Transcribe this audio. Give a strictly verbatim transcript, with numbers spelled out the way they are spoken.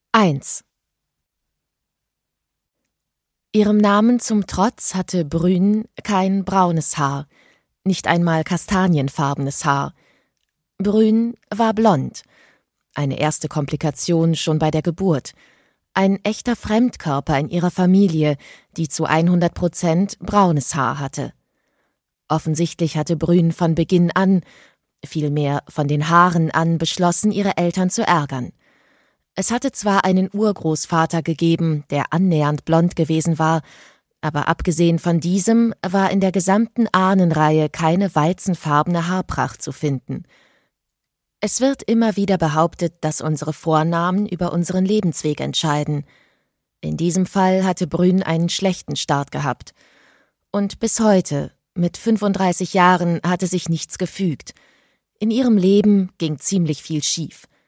eins. Ihrem Namen zum Trotz hatte Brün kein braunes Haar, nicht einmal kastanienfarbenes Haar. Brün war blond. Eine erste Komplikation schon bei der Geburt. Ein echter Fremdkörper in ihrer Familie, die zu hundert Prozent braunes Haar hatte. Offensichtlich hatte Brün von Beginn an, vielmehr von den Haaren an, beschlossen, ihre Eltern zu ärgern. Es hatte zwar einen Urgroßvater gegeben, der annähernd blond gewesen war, aber abgesehen von diesem war in der gesamten Ahnenreihe keine weizenfarbene Haarpracht zu finden. Es wird immer wieder behauptet, dass unsere Vornamen über unseren Lebensweg entscheiden. In diesem Fall hatte Brün einen schlechten Start gehabt. Und bis heute, mit fünfunddreißig Jahren, hatte sich nichts gefügt. In ihrem Leben ging ziemlich viel schief.